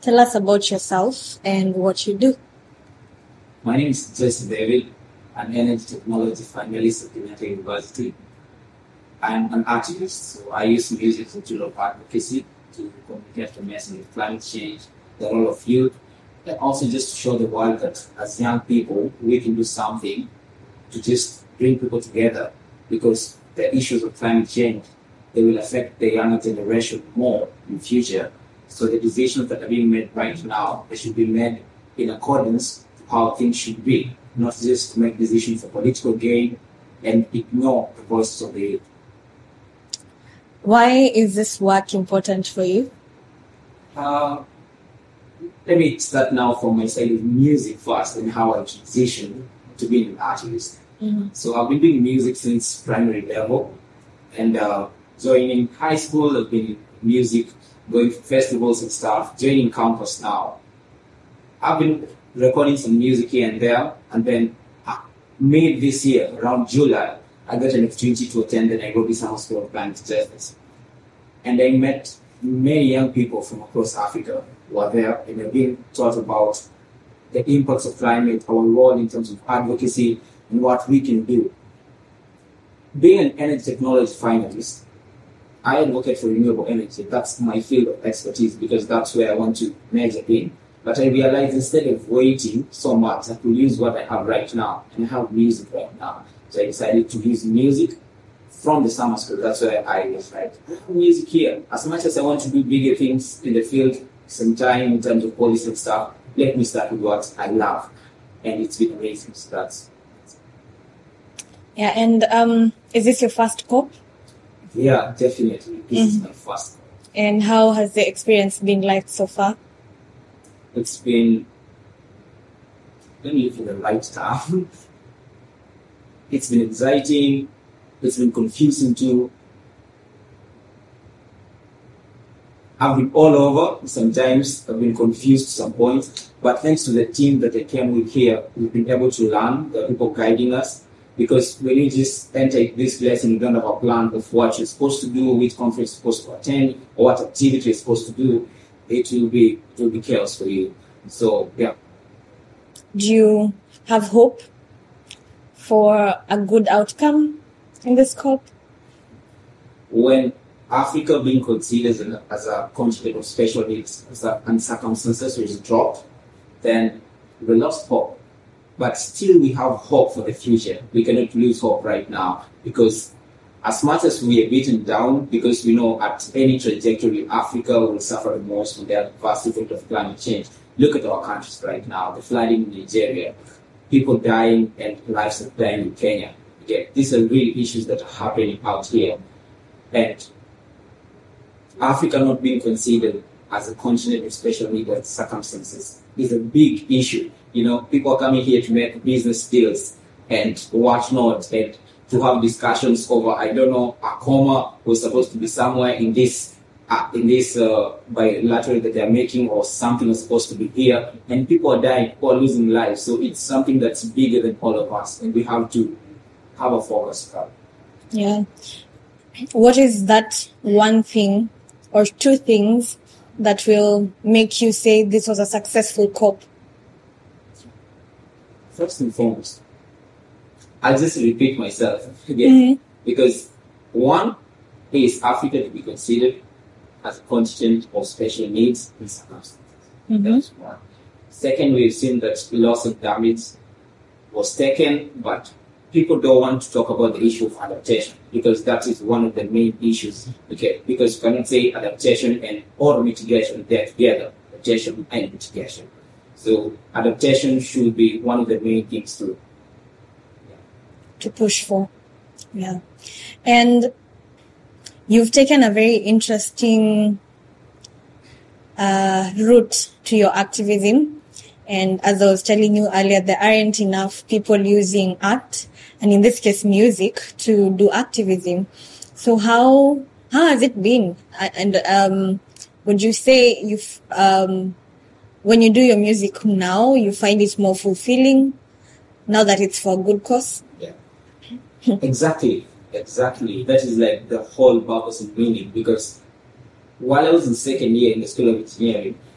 Tell us about yourself and what you do. My name is Jesse David, an energy technology finalist at Kenyatta University. I'm an activist, so I use music as a tool of advocacy to communicate the message of climate change, the role of youth, and also just to show the world that as young people, we can do something to just bring people together, because the issues of climate change, they will affect the younger generation more in future. So the decisions that are being made right now, they should be made in accordance to how things should be, not just to make decisions for political gain and ignore the voices of the youth. Why is this work important for you? Let me start now from my side of music first and how I transitioned to being an artist. So I've been doing music since primary level, and joining high school, I've been in music, going to festivals and stuff, joining campus now. I've been recording some music here and there, and then May this year, around July, I got an opportunity to attend the Nairobi Summer School of Climate Justice. And I met many young people from across Africa who are there, and they're being taught about the impacts of climate, our role in terms of advocacy, and what we can do. Being an energy technology finalist, I advocate for renewable energy. That's my field of expertise because that's where I want to major in. But I realized instead of waiting so much, I could use what I have right now, and I have music right now. So I decided to use music from the summer school. That's where I was like, music here. As much as I want to do bigger things in the field, sometime in terms of policy and stuff, let me start with what I love. And it's been amazing. So that's... Yeah, and is this your first COP? Yeah, definitely. This is my first. And how has the experience been like so far? It's been, let me look for the right term. It's been exciting. It's been confusing too. I've been all over. Sometimes I've been confused to some point. But thanks to the team that I came with here, we've been able to learn. There are people guiding us. Because when you just enter this place and you don't have a plan of what you're supposed to do, which conference you're supposed to attend, or what activity you're supposed to do, it will be chaos for you. So, yeah. Do you have hope for a good outcome in this COP? When Africa being considered as a continent of special needs and circumstances was dropped, then we lost hope. But still we have hope for the future. We cannot lose hope right now, because as much as we are beaten down, because we know at any trajectory, Africa will suffer the most from the adverse effect of climate change. Look at our countries right now, the flooding in Nigeria, people dying and livestock dying in Kenya. Okay, these are real issues that are happening out here. And Africa not being considered as a continent of special needs and circumstances is a big issue. You know, people are coming here to make business deals and whatnot, and to have discussions over, I don't know, Akoma was supposed to be somewhere in this bilateral that they're making, or something is supposed to be here, and people are dying, people are losing lives. So it's something that's bigger than all of us, and we have to have a focus on. Yeah. What is that one thing or two things that will make you say this was a successful COP? First and foremost, I'll just repeat myself again, because one is Africa to be considered as a continent of special needs and circumstances. That's one. Second, we've seen that loss and damage was taken, but people don't want to talk about the issue of adaptation, because that is one of the main issues. Okay, because you cannot say adaptation and or mitigation, they're together. Adaptation and mitigation. So adaptation should be one of the main things to push for. Yeah. And you've taken a very interesting route to your activism. And as I was telling you earlier, there aren't enough people using art, and in this case music, to do activism. So how has it been? And would you say you've when you do your music now, you find it more fulfilling now that it's for a good cause? Yeah. Exactly. That is like the whole purpose and meaning, because while I was in second year in the School of Engineering,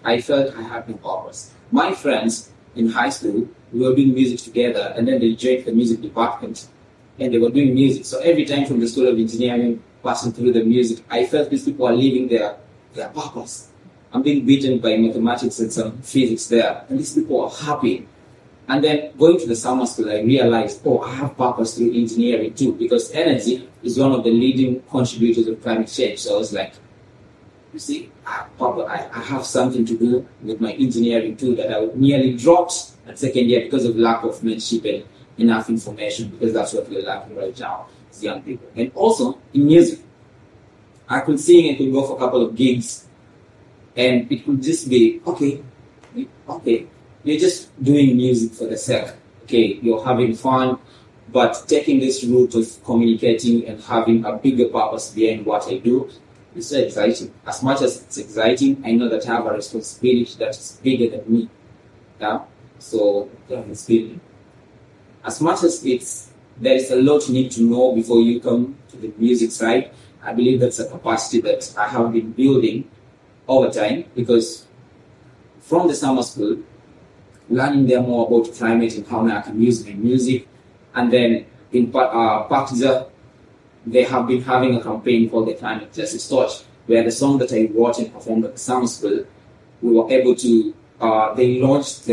I felt I had no purpose. My friends in high school, we were doing music together, and then they joined the music department, and they were doing music. So every time from the School of Engineering, passing through the music, I felt these people are living their purpose. I'm being beaten by mathematics and some physics there, and these people are happy. And then going to the summer school, I realized, oh, I have purpose through engineering too, because energy is one of the leading contributors of climate change. So I was like, you see, I have something to do with my engineering too that I nearly dropped at second year because of lack of mentorship and enough information, because that's what we're lacking right now as young people. And also in music, I could sing and could go for a couple of gigs, and it could just be, okay, you're just doing music for the sake. Okay, you're having fun, but taking this route of communicating and having a bigger purpose behind what I do is so exciting. As much as it's exciting, I know that I have a responsibility that is bigger than me. Yeah? So, it's big. As much as there is a lot you need to know before you come to the music side, I believe that's a capacity that I have been building over time, because from the summer school, learning there more about climate and how I can use my music, and then in Pakistan, they have been having a campaign called the Climate Justice Torch, where the song that I wrote and performed at the summer school, we were able to, they launched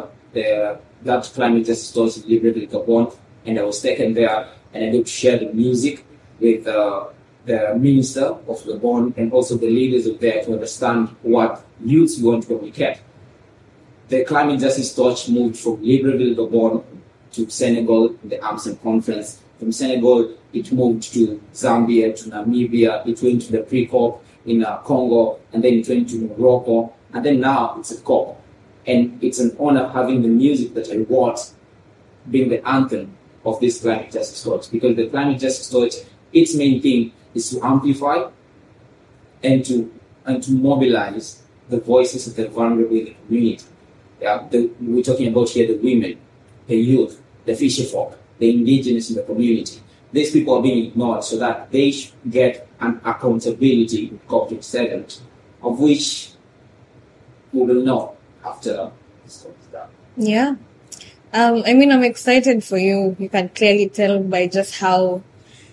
that Climate Justice Torch in Libreville, Gabon, and I was taken there and able to share the music with the minister of Gabon and also the leaders of there to understand what youths want to communicate. The Climate Justice Torch moved from Libreville, Gabon to Senegal, the AMSEN conference. From Senegal, it moved to Zambia, to Namibia, it went to the pre-COP in Congo, and then it went to Morocco, and then now it's a COP. And it's an honor having the music that I wrote being the anthem of this Climate Justice Torch, because the Climate Justice Torch, its main thing is to amplify and to mobilize the voices of the vulnerable in the community. Yeah, we're talking about here the women, the youth, the fisher folk, the indigenous in the community. These people are being ignored so that they get an accountability in COP27, of which we will know after this talk is done. Yeah. I'm excited for you. You can clearly tell by just how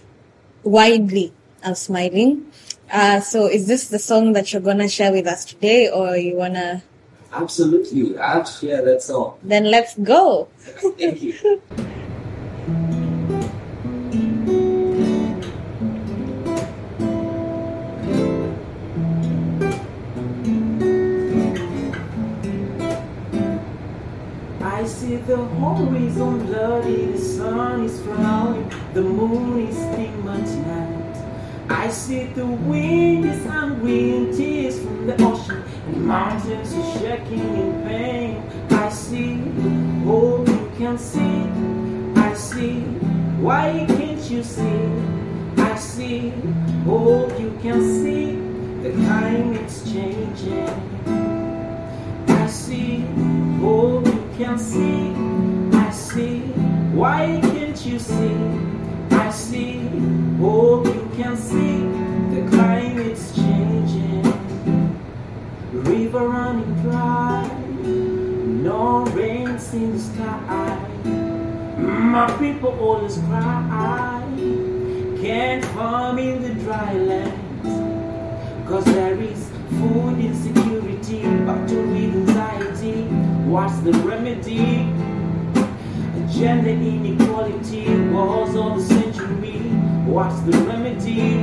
widely I'm smiling. So is this the song that you're going to share with us today, or you want to... Absolutely. I'll share that song. Then let's go. Thank you. I see the horizon bloody, the sun is frowning, the moon is dim at night. I see the wind is angry and tears from the ocean, and mountains are shaking in pain. I see, hope you can see. I see, why can't you see? I see, hope you can see. The climate's changing. I see, hope you can see. I see, why can't you see? I see, hope you can see. The climate's changing. River running dry, no rains in the sky. My people always cry, can't farm in the dry land, 'cause there is food insecurity, battle with anxiety. What's the remedy? Gender inequality, wars of the century. What's the remedy?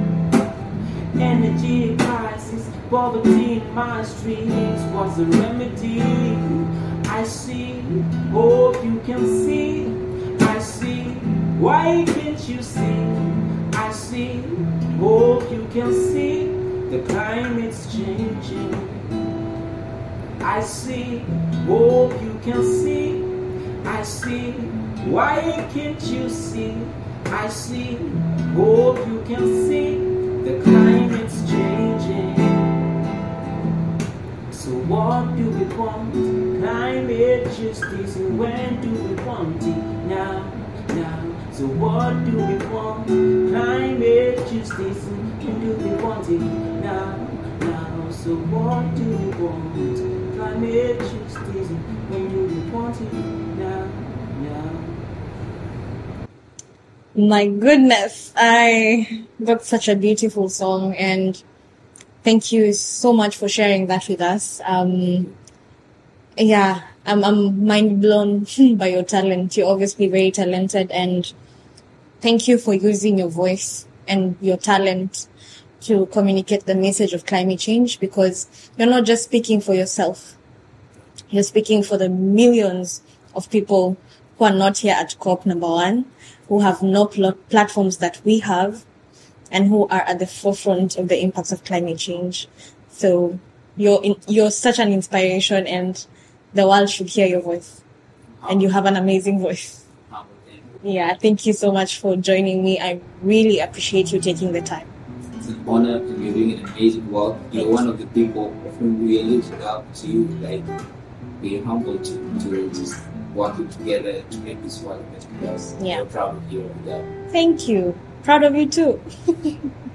Energy crisis, poverty in my streets. What's the remedy? I see, hope you can see. I see, why can't you see? I see, hope you can see. The climate's changing. I see, hope you can see. I see, why can't you see? I see, hope you can see. The climate's changing. So what do we want? Climate justice, and when do we want it? Now. So what do we want? Climate justice, and when do we want it? Now. now. So what do you want? Climate change season when you don't want it now, now. My goodness, that's such a beautiful song, and thank you so much for sharing that with us. Yeah, I'm mind blown by your talent. You're obviously very talented, and thank you for using your voice and your talent to communicate the message of climate change, because you're not just speaking for yourself. You're speaking for the millions of people who are not here at COP number 1, who have no platforms that we have, and who are at the forefront of the impacts of climate change. So you're such an inspiration, and the world should hear your voice. And you have an amazing voice. Yeah, thank you so much for joining me. I really appreciate you taking the time. It's an honor, and you're doing an amazing work. You're one of the people whom we look up to. Like, we're humbled to just working together to make this world a better place. Yeah. We're proud of you. Yeah. Thank you. Proud of you too.